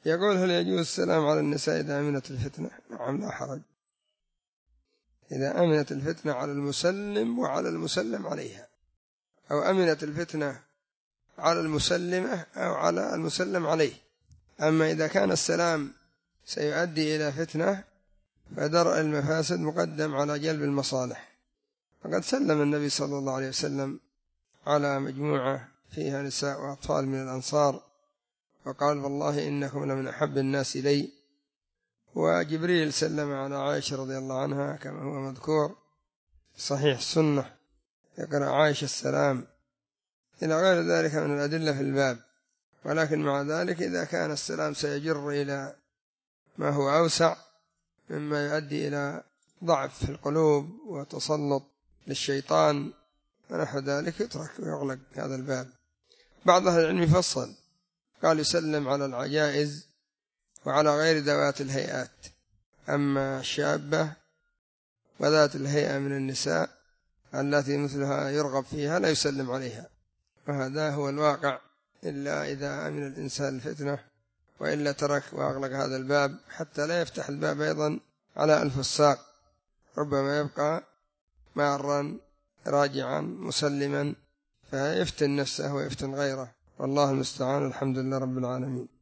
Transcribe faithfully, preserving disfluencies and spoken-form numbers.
يقول: هل يجوز السلام على النساء إذا أمنت الفتنة؟ نعم، لا حرج، إذا أمنت الفتنة على المسلم وعلى المسلم عليها، أو أمنت الفتنة على المسلمة أو على المسلم عليه. أما إذا كان السلام سيؤدي إلى فتنة فدرء المفاسد مقدم على جلب المصالح. فقد سلم النبي صلى الله عليه وسلم على مجموعة فيها نساء وأطفال من الأنصار وقال: والله إنكم لمن أحب الناس إلي. وجبريل سلم على عائشة رضي الله عنها كما هو مذكور صحيح السنة، يقرأ عائشة السلام، إلى غير ذلك من الأدلة في الباب. ولكن مع ذلك إذا كان السلام سيجر إلى ما هو أوسع مما يؤدي إلى ضعف في القلوب وتسلط للشيطان ونحو ذلك يترك ويغلق هذا الباب. بعض أهل العلم فصل، قال: يسلم على العجائز وعلى غير ذوات الهيئات، أما الشابة وذات الهيئة من النساء التي مثلها يرغب فيها لا يسلم عليها. وهذا هو الواقع، إلا إذا أمن الإنسان الفتنة، وإلا ترك وأغلق هذا الباب حتى لا يفتح الباب أيضا على الفساق، ربما يبقى مارا راجعا مسلما فيفتن نفسه ويفتن غيره، والله المستعان. الحمد لله رب العالمين.